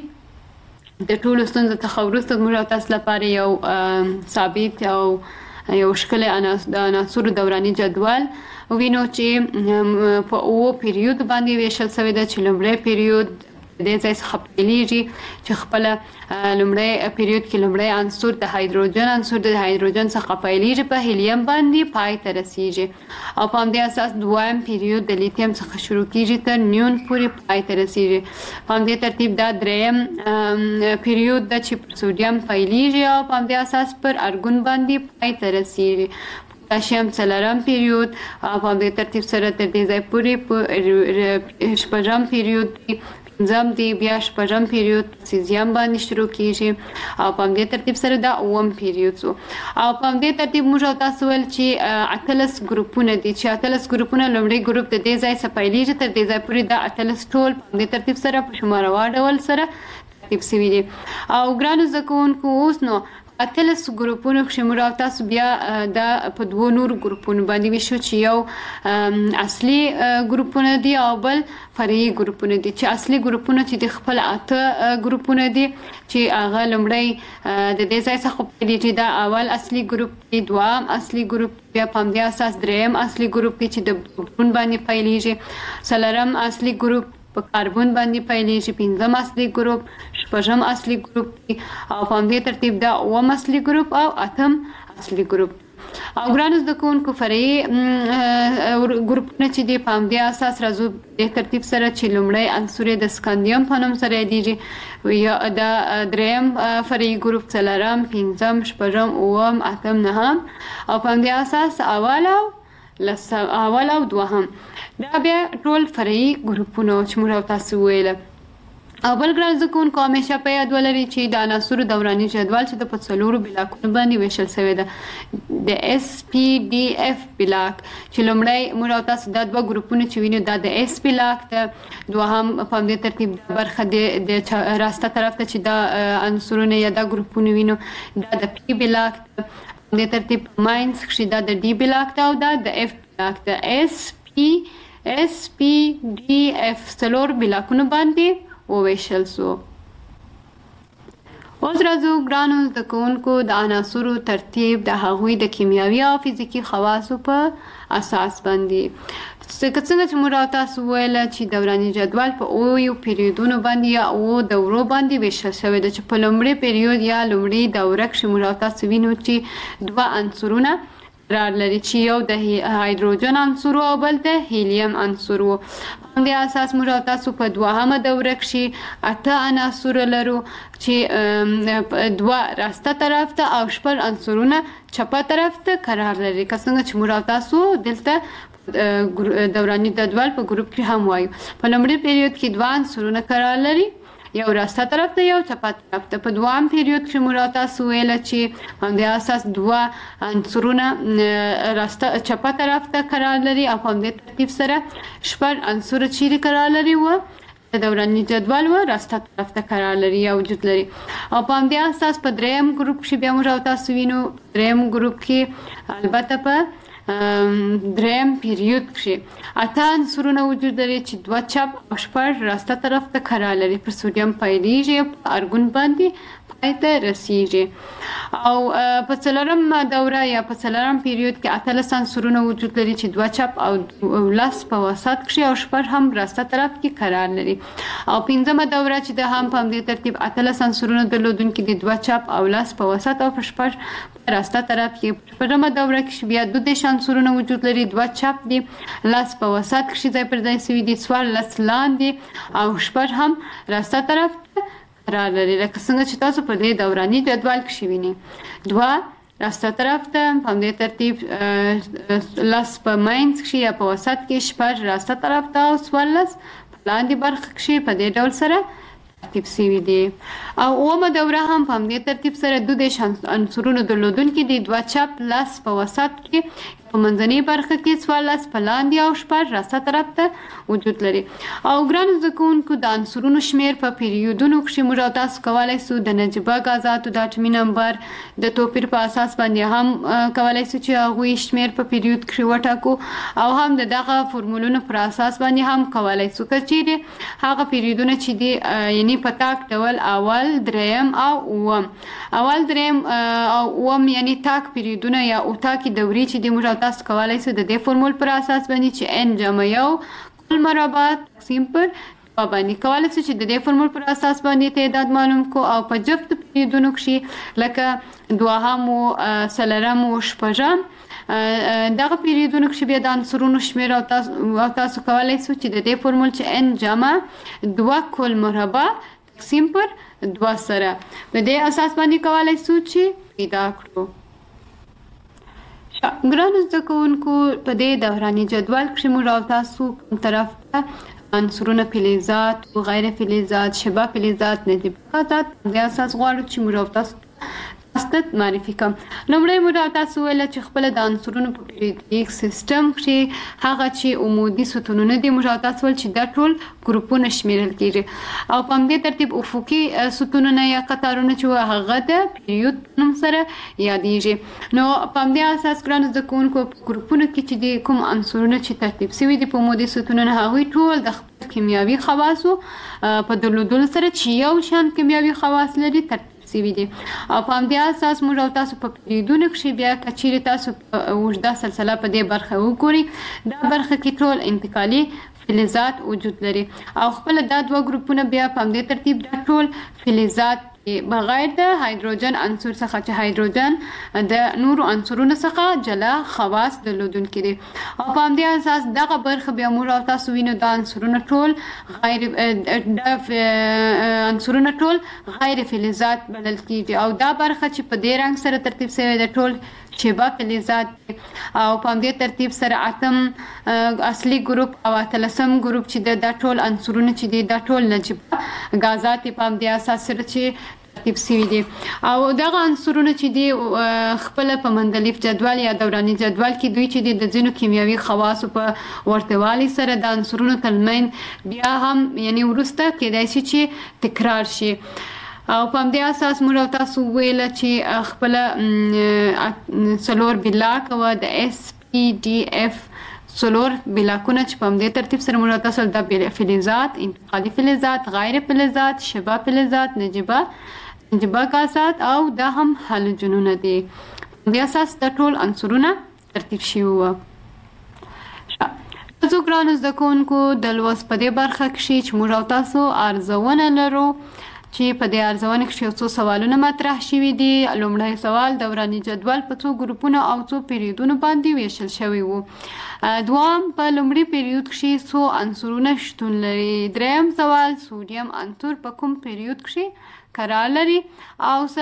S1: د ټولو ستونزو څخه وروسته موږ تاسو لپاره یو ثابت او یو ښکلی د عناصرو دوراني جدول وینو چې په اوو پیریود باندې ویشل شوی ده چې لومړی پیریود د دې ځای څخه پیلیږي چې خپله لومړی پیریود کې لومړی عنصر د هایدروجن عنصر د هایدروجن څخه پیلیږي په هیلیم باندې پای ته رسیږي او په همدې اساس دویم پیریود د لیتیم څخه شروع کیږي تر نیون پورې پای ته رسیږي. په همدې ترتیب دا دریم پیریود ده چې پر سوډیم پیلیږي او په همدې اساس پر ارګون باندې پای ته رسیږي. پوتاشیم څلورم پیریود په همدې ترتیب سره تر دې ځای پورې شپږم پیریود پنځم دی، بیا شپږم پیریود سیزیم باندې شروع کیږي او په همدې ترتیب سره دا اووم پیریود شو او په همدې ترتیب موږ تاسو ویل چې اتلس ګروپونه دي چې اتلس ګروپونه لومړی ګروپ د دې ځای څخه پیلیږي تر دې ځای پورې دا اتلس ټول په همدې ترتیب سره په شماروا ډول سره ترتیب شوي دي. او ګرانو زده کوونکو اوس نو اتلس ګروپونو کښې موږ تاسو بیا دا په دوو نورو ګروپونو باندې ویشو چې یو اصلي ګروپونه دي او بل فرعي ګروپونه دي. چې اصلي ګروپونه چې د خپل اته ګروپونه دي چې هغه لومړی د دې ځای څخه پیلیږي دا اول اصلي ګروپ دی، دوام اصلي ګروپ بیا په همدې اساس دریم اصلي ګروپ دی چې د پروتون باندې پیلیږي، څلورم اصلي ګروپ په کاربن باندې پیلیږي، پنځم اصلي ګروپ، شپږم اصلي ګروپ دی او په همدې ترتیب دا اووم اصلي ګروپ او اتم اصلي ګروپ. او ګرانو زده کوونکو فرعي ګروپونه چې دي په همدې اساس راځو د ترتیب سره چې لومړی عنصر د سکاندیم په نوم سره یادیږي، یا دا دریم فرعي ګروپ، څلورم، پنځم، شپږم، اووم، اتم، نهم او په همدې اساس اول او اول او دوهم دا بیا ټول فرعي ګروپونه چې موږ تاسو ویل. او بل ګران زده کوونکو همیشه په یاد ولرئ چې د عناصرو دوراني جدول چې د په څلورو بلاکونو باندې ویشل شوی ده. د اس پی ډي اف بلاک چې لومړی موږ او تاسو دا دوه ګروپونه چې وینو دا د اس بلاک ده، دوهم په همدې ترتیب برخه د راسته طرف ته چې دا عنصرونه یا دا ګروپونه وینو دا د پی بلاک ده، همدې ترتیب ماینس کښې دا د ډي بلاک ده او دا د اف بلاک ده. اس پی اس پی ډي اف څلور بلاکونو باندې وویشل سو. اوس راځو ګرانو زده کوونکو د عناصرو ترتیب د هغوی د کیمیاوي او فزیکي خواصو په اساس باندې. څنګه چې موږ تاسو ویل چې دوراني جدول په اویو پیریودونو باندې یا او دورو باندې ویشل شوی ده، چې په لومړي پیریود یا لومړي دوره کې موږ تاسو وینو چې دوه عنصرونه قرار لري چې یو د هایدروجن عنصر او بل د هیلیم عنصر وو. همدې اساس موږ تاسو په دوهمه دوره کې اته عناصر لرو چې دوه راسته طرف ته او شپږ عنصرونه چپه طرف ته قرار لري. که څنګه چې موږ تاسو دلته دوراني جدول په ګروپ کې هم وایو. په لومړي پیریود کې دوه عنصرونه قرار لري، یو راسته طرف ته یو چپه طرف ته. په دوام پیریود کې موږ تاسو ویل چې همدې اساس دوه عنصرونه راسته چپه طرف ته قرار لري او په همدې ترتیب سره شپږ عنصر چیرې قرار لري و د دوراني جدول و راسته طرف ته قرار لري یا وجود لري. او په همدې اساس په دریم ګروپ کې بیا موږ تاسو وینو دریم ګروپ کې البته په دریم پیریود کې اته عنصرونه وجود لري چې دوه چپ او شپږ راسته طرف ته قرار لري. پر سوډیم پیلیږي په ارګون باندې پای ته رسیږي. او په څلورم دوره یا په څلورم پیریود کې اتلس عنصرونه وجود لري چې دوه چپ او لس په وسط کې او شپږ هم راسته طرف کې قرار لري. او پنځمه دوره چې د هم په همدې ترتیب اتلس عنصرونه درلودونکي دي، دوه چپ او لس په وسط او په شپږ راسته طرف کې. شپږمه دوره کې بیا دوه دېرش عنصرونه وجود لري، دوه چپ دي، لس په وسط کې ځای پر ځای شوي دي، څوارلس لاندې او شپږ هم راسته طرف قرار لري. لکه څنګه چې تاسو په دې دوراني جدول کې وینئ، دوه راسته طرف ته په همدې ترتیب لس په ماینس کې یا په وسط کې، شپږ راسته طرف ته او څوارلس په لاندې برخه کې په دې ډول سره ترتیب شوي دي. او اومه دوره هم په همدې ترتیب سره دوه دېرش عنصرونه درلودونکي دي، دوه چپ، لس په وسط کې، په منځنۍ برخه کې څوارلس په لاندې او شپږ راسته طرف ته وجود لري. او ګرانو زده کوونکو د عنصرونو شمیر په پیریودونو کې موږ تاسو کولی سو د نجیبه غازاتو د اټومي نمبر د توپیر په اساس باندې هم کولی سو چې هغوی شمیر په پیریود کې وټاکو او هم د دغه فورمولونو پر اساس باندې هم کولی سو. که چیرې هغه پیریودونه چې دي یعنی په تاک ډول اول، دریم او اووم، اول، دریم او اووم یعنی تاک پیریودونه یا اوتاکي دورې چې دي موږ تاسو کولی سو د دې فورمول پر اساس باندې چې ان جمع یو کل مربع تقسیم پر دوه باندې کولی سو چې د دې فورمول پر اساس باندې تعداد معلوم کو. او په جفت پیریودونو کې لکه دوهم او څلورم او شپږم دغه پیریودونو کې بیا د عنصرونو شمیر او تاسو تاسو کولی سو چې د دې فورمول چې ان جمع دوه کل مربع تقسیم پر دوه سره د دې اساس باندې کولی سو چې پیدا کړو. ګرانو زده کوونکو په دې دوراني جدول کې موږ تاسو کوم طرف ته عنصرونه فلزات او غیر فلزات، شبه فلزات، نجیبه غازات د اساس غواړو چې موږ تاسو تاسو معرفي کوم. لومړی موږ تاسو ویل چې خپل د عنصرونو په پیریودیک سیستم کې هغه چې عمودي ستونونه دي موږ تاسو ول چې دا ټول ګروپونه شمیرل کیږي او په همدې ترتیب افقي ستونونه یا قطارونه چې هغه د پیریود نوم سره یادېږي. نو په همدې اساس ګرانو زده کوونکو په ګروپونو کې چې د کوم عنصرونه چې ترتیب شوي دي په عمودي ستونونه هغوی ټول د خپل کیمیاوي خواصو په درلودلو سره چې یو شان کیمیاوي خواص لري ترتیب شوي دي. او په همدې اساس موږ او تاسو په پیریودونو کې بیا که چیرې تاسو په اوږده سلسله په دې برخه وګورئ، دا برخه کې ټول انتقالي فلزات وجود لري او خپل دا دوه ګروپونه بیا په همدې ترتیب دا ټول فلزات بغیر د هایدروجن عنصر څخه چې هایدروجن د نورو عنصرونو څخه جلا خواص درلودونکي دي. او په همدې اساس دغه برخه بیا موږ او تاسو وینو دا عنصرونه ټول غیر د عنصرونه ټول غیر فلزات بلل کیږي او دا برخه چې په دې رنګ سره ترتیب شوی د ټول شبه فلزات او په همدې ترتیب سره اتم اصلي ګروپ او اتلسم ګروپ چې د ټول عنصرونه چې دي د ټول نجیبه غازات په همدې اساس سره چې ترتیب شوي دي او دغه عنصرونه چې دي خپل په مندلیف جدول یا دوراني جدول کې دوی چې دي د ځینو کیمیاوي خواصو په ورتهوالي سره د عنصرونو ترمنځ بیا هم یعنی وروسته کېدای شي چې تکرار شي او په همدې اساس موږ تاسو ویل چې خپل څلور بلاک او د اس پی ډي اف څلور بلاکونه چې په همدې ترتیب سره موږ تاسو د فلزات انتقالي فلزات غیر فلزات شبه فلزات نجیبه نجیبه غازات او دا هم هالوجنونه دي په اساس د ټول عنصرونه ترتیب شوي وو. تاسو ګرانو زده کوونکو د لوست په دې برخه کې چې موږ تاسو ارزونه لرو چې په دې ارزونه کې یو څو سوالونه مطرح شوي دي. لومړی سوال دوراني جدول په څو ګروپونو او څو پیریودونو باندې ویشل شوی وو. دوام په لومړي پیریود کې څو عنصرونه شتون لري. دریم سوال سودیم عنصر په کوم پیریود کې قرار لري او